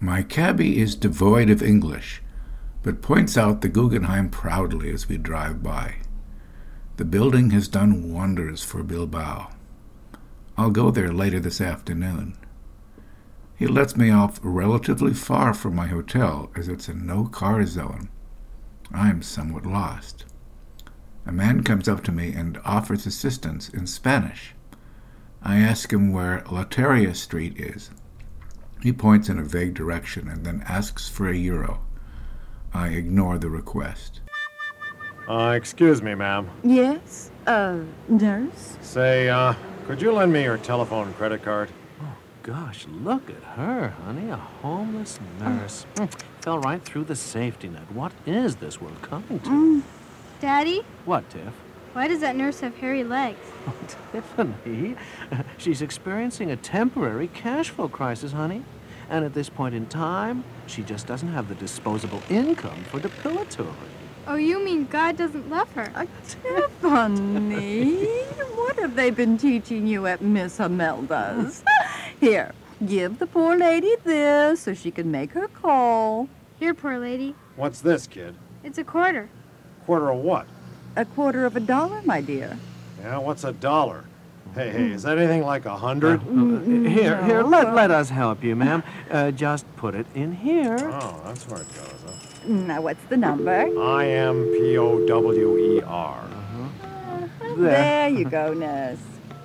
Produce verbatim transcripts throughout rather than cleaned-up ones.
My cabbie is devoid of English, but points out the Guggenheim proudly as we drive by. The building has done wonders for Bilbao. I'll go there later this afternoon. He lets me off relatively far from my hotel, as it's a no-car zone. I'm somewhat lost. A man comes up to me and offers assistance in Spanish. I ask him where Lateria Street is. He points in a vague direction and then asks for a euro. I ignore the request. Uh, excuse me, ma'am. Yes? Uh, nurse? Say, uh, could you lend me your telephone credit card? Oh, gosh, look at her, honey. A homeless nurse. Oh. Fell right through the safety net. What is this world coming to? Mm. Daddy? What, Tiff? Why does that nurse have hairy legs? Oh, Tiffany, she's experiencing a temporary cash flow crisis, honey. And at this point in time, she just doesn't have the disposable income for depilatory. Oh, you mean God doesn't love her? Uh, Tiffany, what have they been teaching you at Miss Imelda's? Here, give the poor lady this so she can make her call. Here, poor lady. What's this, kid? It's a quarter. Quarter of what? A quarter of a dollar, my dear. Yeah, what's a dollar? Hey, hey, is that anything like a hundred? Uh, uh, here, no. here, let, let us help you, ma'am. Uh, just put it in here. Oh, that's where it goes, huh? Now, what's the number? I M P O W E R. Uh-huh. There you go, nurse.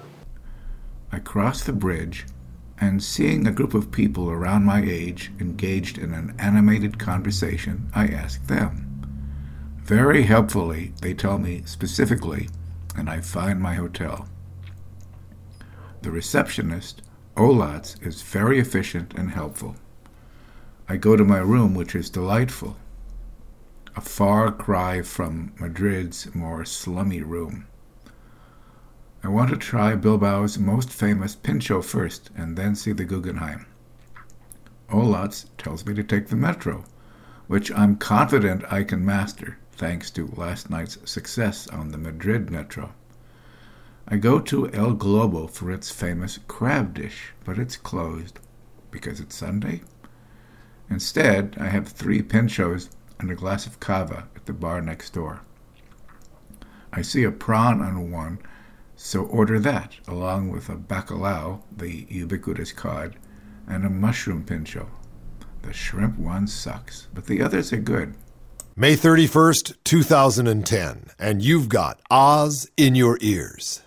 I cross the bridge, and seeing a group of people around my age engaged in an animated conversation, I ask them. Very helpfully, they tell me specifically, and I find my hotel. The receptionist, Olatz, is very efficient and helpful. I go to my room, which is delightful. A far cry from Madrid's more slummy room. I want to try Bilbao's most famous pincho first, and then see the Guggenheim. Olatz tells me to take the metro, which I'm confident I can master, thanks to last night's success on the Madrid metro. I go to El Globo for its famous crab dish, but it's closed because it's Sunday. Instead, I have three pinchos and a glass of cava at the bar next door. I see a prawn on one, so order that, along with a bacalao, the ubiquitous cod, and a mushroom pincho. The shrimp one sucks, but the others are good. May thirty-first, two thousand ten, and you've got Oz in your ears.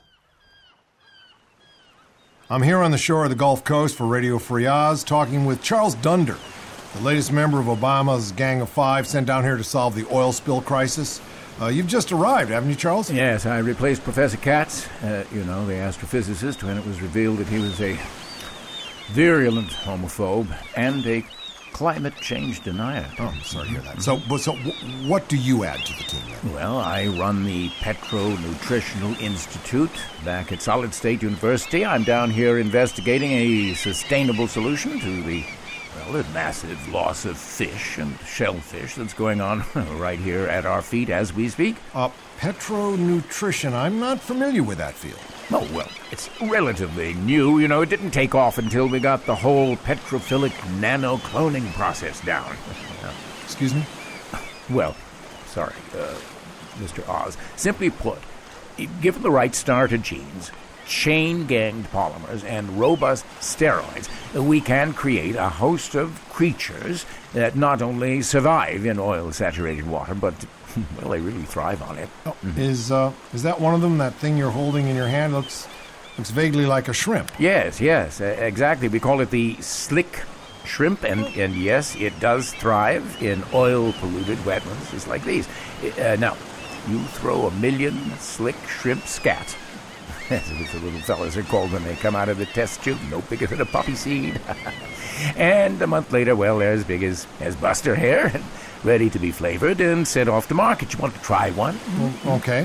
I'm here on the shore of the Gulf Coast for Radio Free Oz, talking with Charles Dunder, the latest member of Obama's Gang of Five sent down here to solve the oil spill crisis. Uh, you've just arrived, haven't you, Charles? Yes, I replaced Professor Katz, uh, you know, the astrophysicist, when it was revealed that he was a virulent homophobe and a climate change denier. Oh, I'm sorry to hear that. So, but, so w- what do you add to the team then? Well, I run the Petro Nutritional Institute back at Solid State University. I'm down here investigating a sustainable solution to the, well, the massive loss of fish and shellfish that's going on right here at our feet as we speak. Uh, Petro Nutrition, I'm not familiar with that field. Oh, well, it's relatively new. You know, it didn't take off until we got the whole petrophilic nano-cloning process down. Excuse me? Well, sorry, uh, Mister Oz. Simply put, given the right starter genes, chain-ganged polymers, and robust steroids, we can create a host of creatures that not only survive in oil-saturated water, but, well, they really thrive on it. Oh, mm-hmm. Is uh, is that one of them? That thing you're holding in your hand looks looks vaguely like a shrimp. Yes, yes, uh, exactly. We call it the slick shrimp, and, and yes, it does thrive in oil-polluted wetlands just like these. Uh, now, you throw a million slick shrimp scats. That's what the little fellas are called when they come out of the test tube, no bigger than a poppy seed. And a month later, well, they're as big as, as Buster here, and ready to be flavored and sent off to market. You want to try one? Well, okay.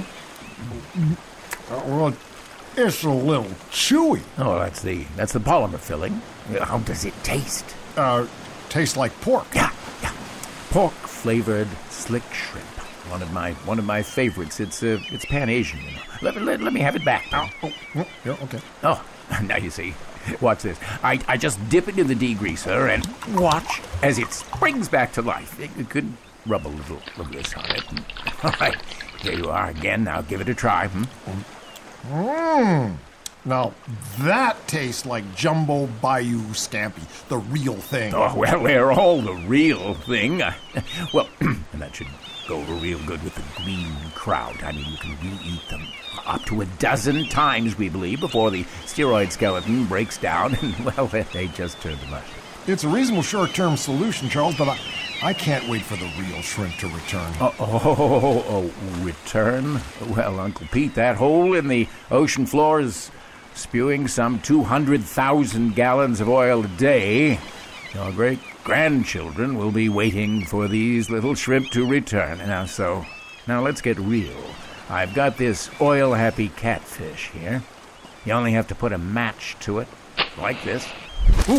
Uh, well, it's a little chewy. Oh, that's the that's the polymer filling. How does it taste? Uh, tastes like pork. Yeah, yeah. Pork-flavored slick shrimp. One of my one of my favorites. It's uh, it's Pan-Asian, you know. Let, let, let me have it back now. Oh, oh, yeah, okay. Oh, now you see. Watch this. I, I just dip it in the degreaser and watch as it springs back to life. You could rub a little of this on it. All right, here you are again. Now give it a try. Hmm? Mmm. Now, that tastes like Jumbo Bayou Scampi, the real thing. Oh, well, they're all the real thing. Uh, well, and that should go over real good with the green crowd. I mean, you can re-eat them up to a dozen times, we believe, before the steroid skeleton breaks down, and, well, they just turn to mush. It's a reasonable short-term solution, Charles, but I, I can't wait for the real shrimp to return. Oh, oh, oh, oh, return? Well, Uncle Pete, that hole in the ocean floor is spewing some two hundred thousand gallons of oil a day. Your great-grandchildren will be waiting for these little shrimp to return. Now, so, now let's get real. I've got this oil-happy catfish here. You only have to put a match to it, like this. Ooh.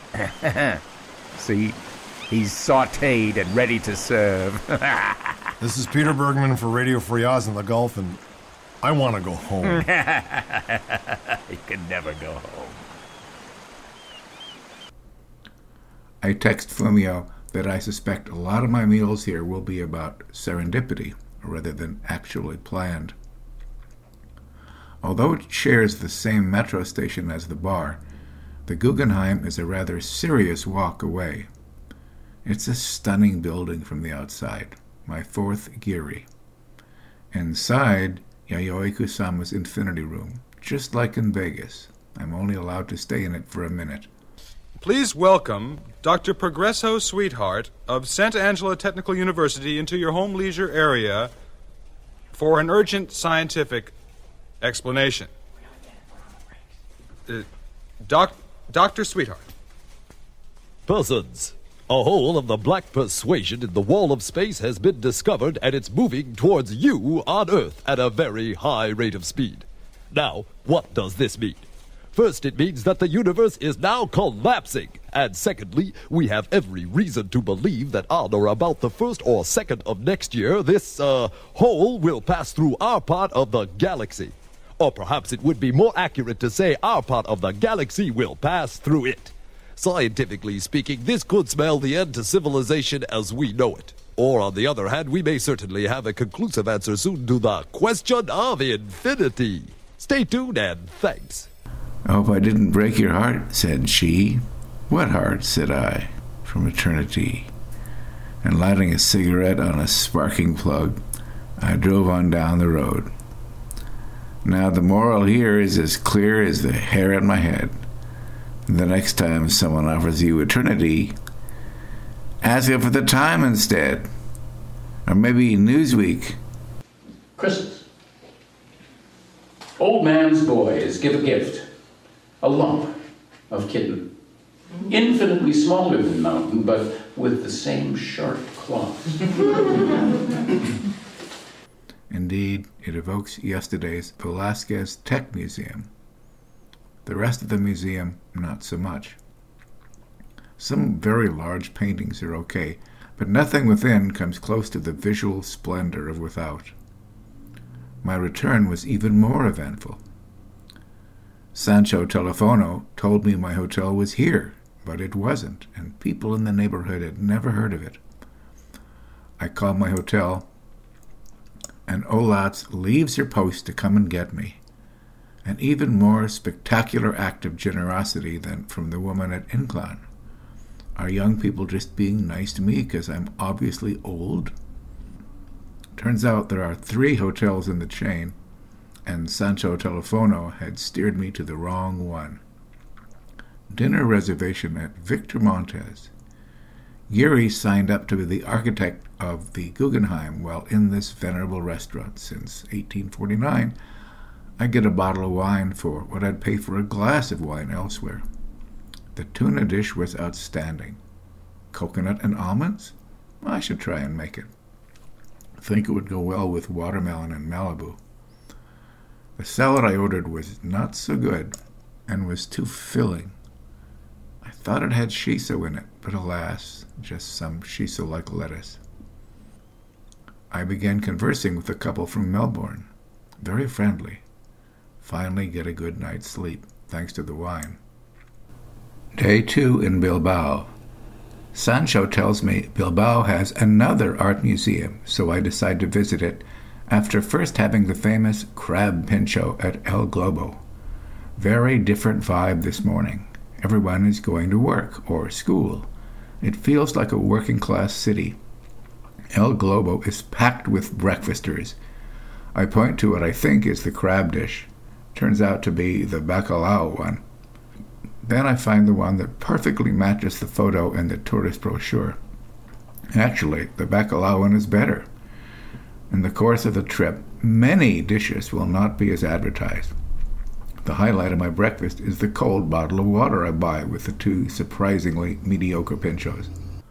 See, he's sautéed and ready to serve. This is Peter Bergman for Radio Free Oz in the Gulf, and I want to go home. You can never go home. I text Fumio that I suspect a lot of my meals here will be about serendipity rather than actually planned. Although it shares the same metro station as the bar, the Guggenheim is a rather serious walk away. It's a stunning building from the outside, my fourth Geary. Inside, Yayoi Kusama's infinity room, just like in Vegas. I'm only allowed to stay in it for a minute. Please welcome Doctor Progresso Sweetheart of Santa Angela Technical University into your home leisure area for an urgent scientific explanation. Uh, doc, Doctor Sweetheart. Persons. A hole of the black persuasion in the wall of space has been discovered, and it's moving towards you on Earth at a very high rate of speed. Now, what does this mean? First, it means that the universe is now collapsing. And secondly, we have every reason to believe that on or about the first or second of next year, this, uh, hole will pass through our part of the galaxy. Or perhaps it would be more accurate to say our part of the galaxy will pass through it. Scientifically speaking, this could spell the end to civilization as we know it. Or, on the other hand, we may certainly have a conclusive answer soon to the question of infinity. Stay tuned, and thanks. I hope I didn't break your heart, said she. What heart, said I, from eternity. And lighting a cigarette on a sparking plug, I drove on down the road. Now the moral here is as clear as the hair on my head. The next time someone offers you eternity, ask them for the time instead. Or maybe Newsweek. Christmas. Old man's boys give a gift. A lump of kitten. Infinitely smaller than mountain, but with the same sharp claws. Indeed, it evokes yesterday's Velázquez Tech Museum. The rest of the museum, not so much. Some very large paintings are okay, but nothing within comes close to the visual splendor of without. My return was even more eventful. Sancho Telefono told me my hotel was here, but it wasn't, and people in the neighborhood had never heard of it. I called my hotel, and Olatz leaves her post to come and get me. An even more spectacular act of generosity than from the woman at Incline. Are young people just being nice to me because I'm obviously old? Turns out there are three hotels in the chain, and Sancho Telefono had steered me to the wrong one. Dinner reservation at Victor Montes. Geary signed up to be the architect of the Guggenheim while in this venerable restaurant since eighteen forty-nine. I get a bottle of wine for what I'd pay for a glass of wine elsewhere. The tuna dish was outstanding. Coconut and almonds? I should try and make it. I think it would go well with watermelon and Malibu. The salad I ordered was not so good and was too filling. I thought it had shiso in it, but alas, just some shiso-like lettuce. I began conversing with a couple from Melbourne. Very friendly. Finally get a good night's sleep, thanks to the wine. Day two in Bilbao. Sancho tells me Bilbao has another art museum, so I decide to visit it after first having the famous crab pincho at El Globo. Very different vibe this morning. Everyone is going to work or school. It feels like a working-class city. El Globo is packed with breakfasters. I point to what I think is the crab dish. Turns out to be the bacalao one. Then I find the one that perfectly matches the photo in the tourist brochure. Actually, the bacalao one is better. In the course of the trip, many dishes will not be as advertised. The highlight of my breakfast is the cold bottle of water I buy with the two surprisingly mediocre pinchos.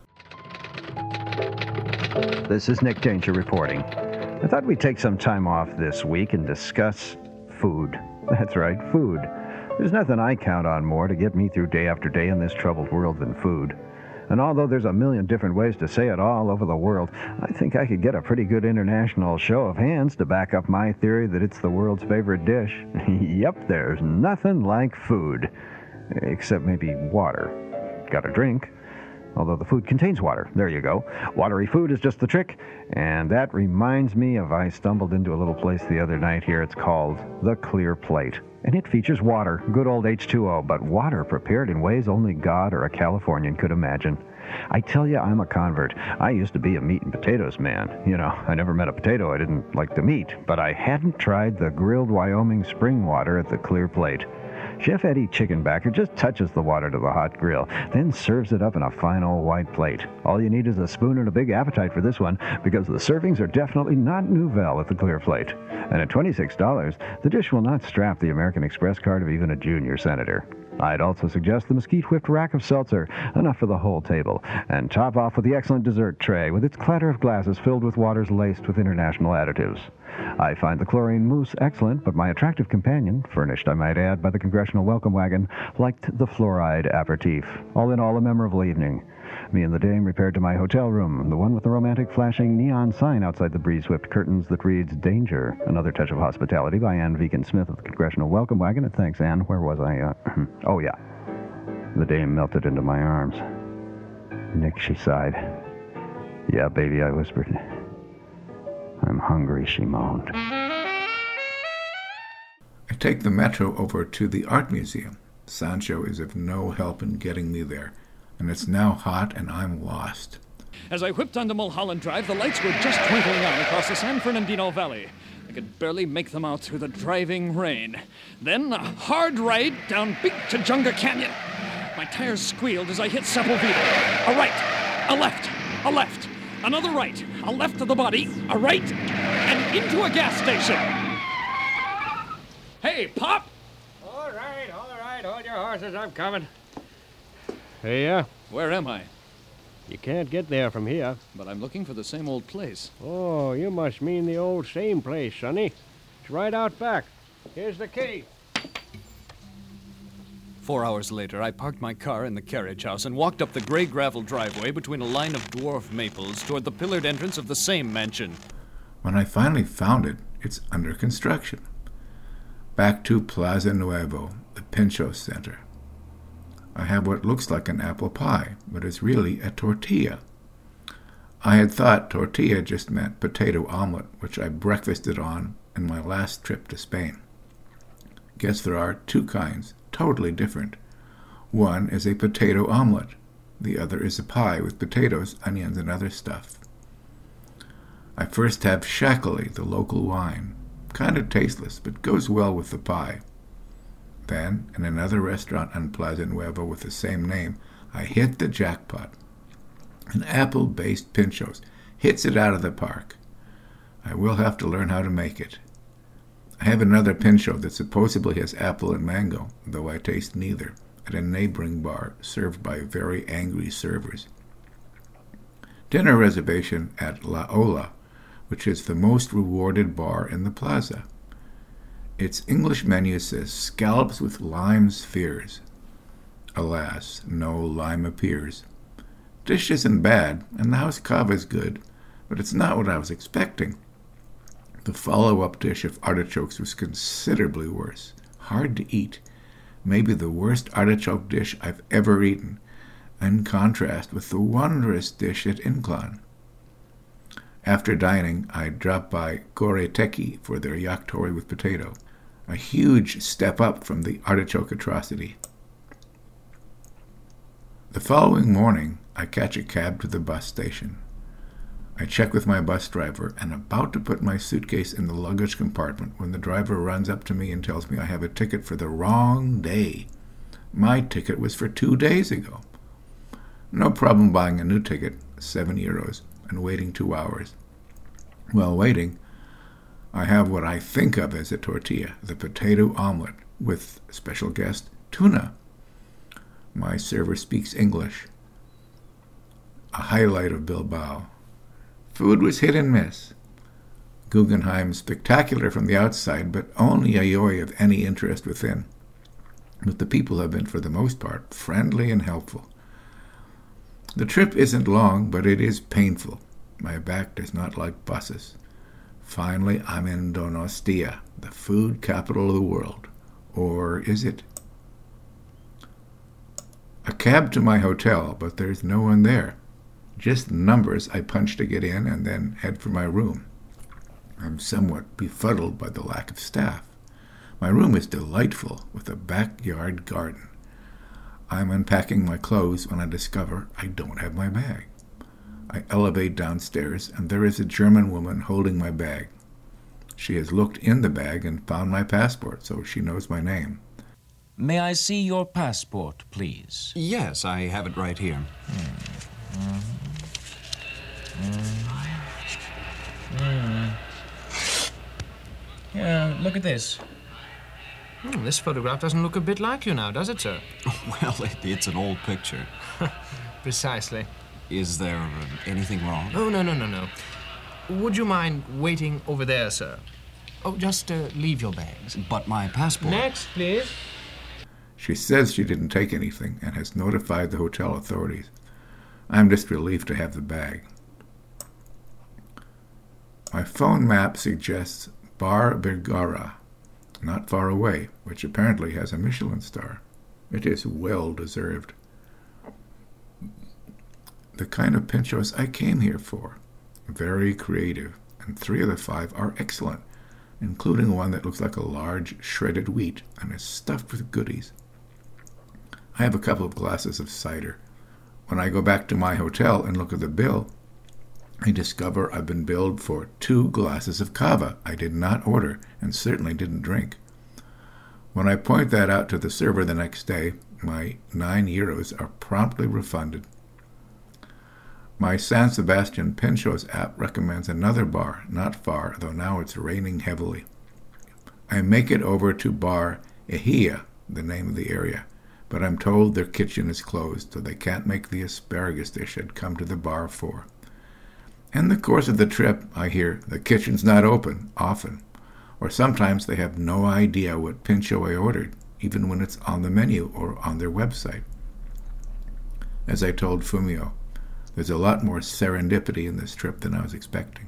This is Nick Danger reporting. I thought we'd take some time off this week and discuss food. That's right, food. There's nothing I count on more to get me through day after day in this troubled world than food. And although there's a million different ways to say it all over the world, I think I could get a pretty good international show of hands to back up my theory that it's the world's favorite dish. Yep, there's nothing like food. Except maybe water. Got a drink. Although the food contains water. There you go. Watery food is just the trick. And that reminds me of I stumbled into a little place the other night here. It's called The Clear Plate. And it features water, good old H two O, but water prepared in ways only God or a Californian could imagine. I tell you, I'm a convert. I used to be a meat and potatoes man. You know, I never met a potato I didn't like to meat, but I hadn't tried the grilled Wyoming spring water at The Clear Plate. Chef Eddie Chickenbacker just touches the water to the hot grill, then serves it up in a fine old white plate. All you need is a spoon and a big appetite for this one, because the servings are definitely not Nouvelle at The Clear Plate. And at twenty-six dollars, the dish will not strap the American Express card of even a junior senator. I'd also suggest the mesquite-whipped rack of seltzer, enough for the whole table, and top off with the excellent dessert tray with its clatter of glasses filled with waters laced with international additives. I find the chlorine mousse excellent, but my attractive companion, furnished I might add by the Congressional Welcome Wagon, liked the fluoride aperitif. All in all, a memorable evening. Me and the dame repaired to my hotel room, the one with the romantic flashing neon sign outside the breeze-whipped curtains that reads, Danger, another touch of hospitality by Ann Vegan Smith of the Congressional Welcome Wagon. And thanks, Ann. Where was I? Uh, oh, yeah. The dame melted into my arms. Nick, she sighed. Yeah, baby, I whispered. I'm hungry, she moaned. I take the metro over to the art museum. Sancho is of no help in getting me there, and it's now hot and I'm lost. As I whipped onto Mulholland Drive, the lights were just twinkling on across the San Fernandino Valley. I could barely make them out through the driving rain. Then a hard ride down Big Tujunga Canyon. My tires squealed as I hit Sepulveda. A right, a left, a left, another right, a left of the body, a right, and into a gas station. Hey, Pop! All right, all right, hold your horses, I'm coming. Hey, yeah? Where am I? You can't get there from here. But I'm looking for the same old place. Oh, you must mean the old same place, Sonny. It's right out back. Here's the key. Four hours later, I parked my car in the carriage house and walked up the gray gravel driveway between a line of dwarf maples toward the pillared entrance of the same mansion. When I finally found it, it's under construction. Back to Plaza Nuevo, the Pincho Center. I have what looks like an apple pie, but is really a tortilla. I had thought tortilla just meant potato omelet, which I breakfasted on in my last trip to Spain. Guess there are two kinds, totally different. One is a potato omelet. The other is a pie with potatoes, onions, and other stuff. I first have Shaklee, the local wine. Kind of tasteless, but goes well with the pie. Then, in another restaurant on Plaza Nuevo with the same name, I hit the jackpot. An apple-based pinchos hits it out of the park. I will have to learn how to make it. I have another pincho that supposedly has apple and mango, though I taste neither, at a neighboring bar served by very angry servers. Dinner reservation at La Ola, which is the most rewarded bar in the plaza. Its English menu says scallops with lime spheres. Alas, no lime appears. Dish isn't bad, and the house cava is good, but it's not what I was expecting. The follow-up dish of artichokes was considerably worse. Hard to eat. Maybe the worst artichoke dish I've ever eaten. in contrast with the wondrous dish at Inclán. After dining, I dropped by Goreteki for their yakitori with potato, a huge step up from the artichoke atrocity. The following morning, I catch a cab to the bus station. I check with my bus driver and about to put my suitcase in the luggage compartment when the driver runs up to me and tells me I have a ticket for the wrong day. My ticket was for two days ago. No problem buying a new ticket, seven euros, and waiting two hours. While waiting, I have what I think of as a tortilla, the potato omelet, with special guest tuna. My server speaks English, a highlight of Bilbao. Food was hit and miss. Guggenheim spectacular from the outside, but only a yoi of any interest within. But the people have been, for the most part, friendly and helpful. The trip isn't long, but it is painful. My back does not like buses. Finally, I'm in Donostia, the food capital of the world. Or is it? A cab to my hotel, but there's no one there. Just numbers I punch to get in and then head for my room. I'm somewhat befuddled by the lack of staff. My room is delightful, with a backyard garden. I'm unpacking my clothes when I discover I don't have my bag. I elevate downstairs, and there is a German woman holding my bag. She has looked in the bag and found my passport, so she knows my name. May I see your passport, please? Yes, I have it right here. Hmm. Mm. Mm. Yeah, look at this. Hmm, this photograph doesn't look a bit like you now, does it, sir? Well, it, it's an old picture. Precisely. Is there uh, anything wrong? Oh, no, no, no, no. Would you mind waiting over there, sir? Oh, just uh, leave your bags. But my passport... Next, please. She says she didn't take anything and has notified the hotel authorities. I'm just relieved to have the bag. My phone map suggests Bar Bergara, not far away, which apparently has a Michelin star. It is well deserved. The kind of pinchos I came here for. Very creative, and three of the five are excellent, including one that looks like a large shredded wheat and is stuffed with goodies. I have a couple of glasses of cider. When I go back to my hotel and look at the bill, I discover I've been billed for two glasses of cava I did not order and certainly didn't drink. When I point that out to the server the next day, my nine euros are promptly refunded. My San Sebastian Pinchos app recommends another bar, not far, though now it's raining heavily. I make it over to Bar Ejea, the name of the area, but I'm told their kitchen is closed, so they can't make the asparagus dish I'd come to the bar for. In the course of the trip, I hear the kitchen's not open, often, or sometimes they have no idea what pincho I ordered, even when it's on the menu or on their website. As I told Fumio, there's a lot more serendipity in this trip than I was expecting.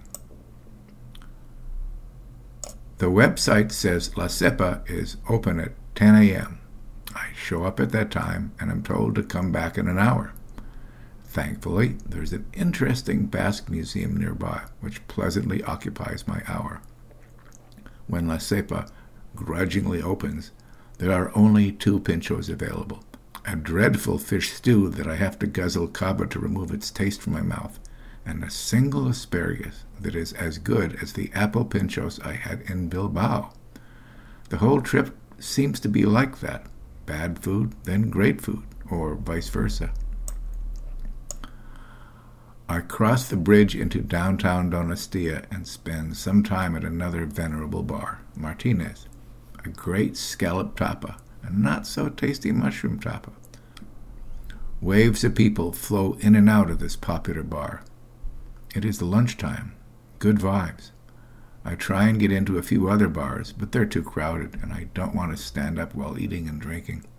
The website says La Cepa is open at ten a.m. I show up at that time, and I'm told to come back in an hour. Thankfully, there's an interesting Basque museum nearby, which pleasantly occupies my hour. When La Cepa grudgingly opens, there are only two pinchos available. A dreadful fish stew that I have to guzzle cava to remove its taste from my mouth, and a single asparagus that is as good as the apple pinchos I had in Bilbao. The whole trip seems to be like that. Bad food, then great food, or vice versa. I cross the bridge into downtown Donostia and spend some time at another venerable bar, Martinez, a great scallop tapa, a not-so-tasty mushroom tapa. Waves of people flow in and out of this popular bar. It is lunchtime. Good vibes. I try and get into a few other bars, but they're too crowded, and I don't want to stand up while eating and drinking.